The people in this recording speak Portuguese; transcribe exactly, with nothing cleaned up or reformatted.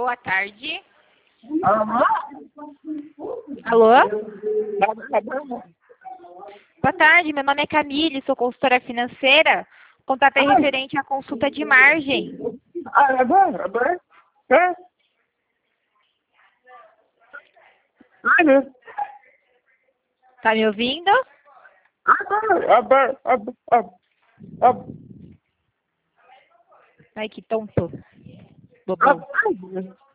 boa tarde. Alô? Alô? Boa tarde, meu nome é Camille, sou consultora financeira. O contato é referente à consulta de margem. Ah, agora, agora? É? Olha, Tá me ouvindo? agora, agora, agora, agora, Ai, que tonto. Bobão. agora.